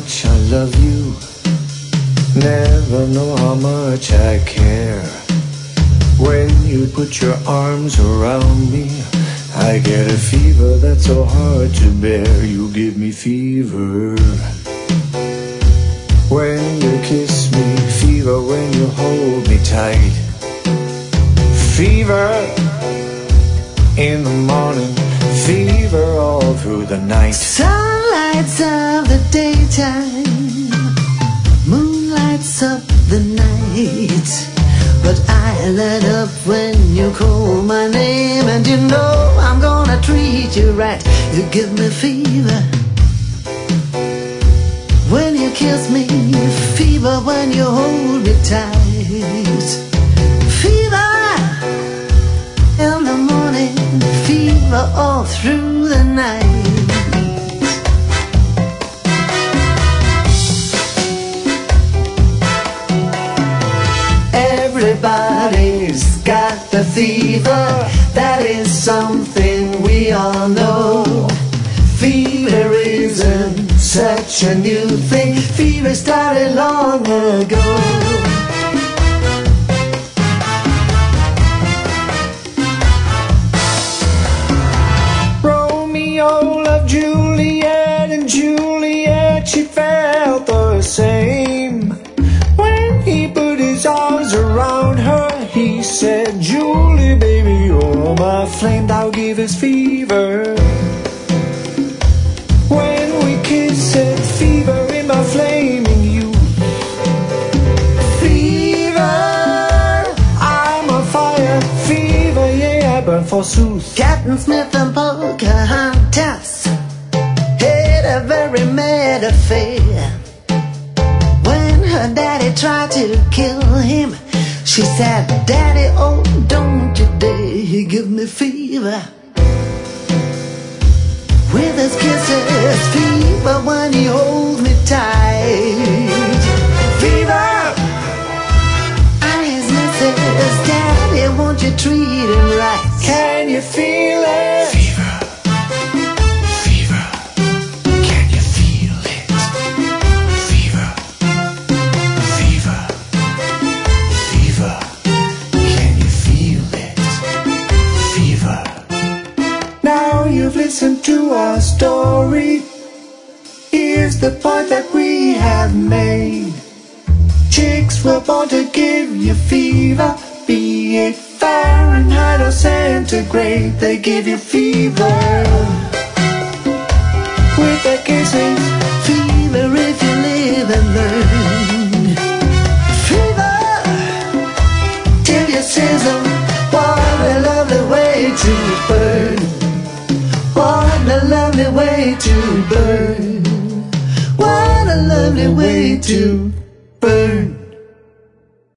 much I love you. Never know how much I care. When you put your arms around me, I get a fever that's so hard to bear. You give me fever when you kiss me, fever when you hold me tight, fever in the morning, fever all through the night. Sunlights of the daytime, moonlights of the night, but I light up when you call my name. And you know I'm gonna treat you right. You give me fever when you kiss me, fever when you hold me tight, fever in the morning, fever all through the night. Everybody's got the fever, that is something we all know. Fever isn't such a new thing, fever started long ago. Romeo loved Juliet, and Juliet, she felt the same. When he put his arms around her, he said, Julie, baby, you're my flame, thou givest fever. When we kiss it, fever in my flaming youth. Fever, I'm on fire, fever, yeah, I burn forsooth. Captain Smith and Pocahontas had a very mad affair. When her daddy tried to kill him, she said, Daddy, oh, don't you dare give me fever. With his kisses, fever when he holds me tight, fever on his missus, Daddy, won't you treat him right? Can you feel it? Fever, fever, can you feel it? Fever, fever, fever, can you feel it? Fever. Now you've listened to our story. Here's the point that we have made. Chicks were born to give you fever, be it Fahrenheit or centigrade, they give you fever with their kisses. Fever if you live and learn, fever till you sizzle. What a lovely way to burn, what a lovely way to burn, what a lovely way to